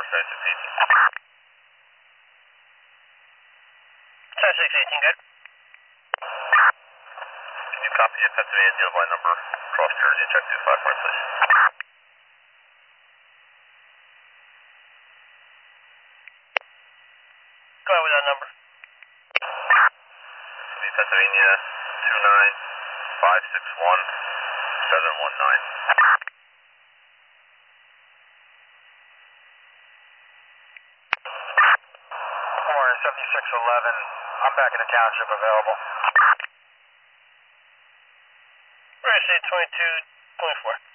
7618, good. Can you copy your Pennsylvania deal by number across Jersey and check 254, please? Go ahead with that number. Pennsylvania 29561 719. 7611, I'm back in the township available. We're going to say 2224.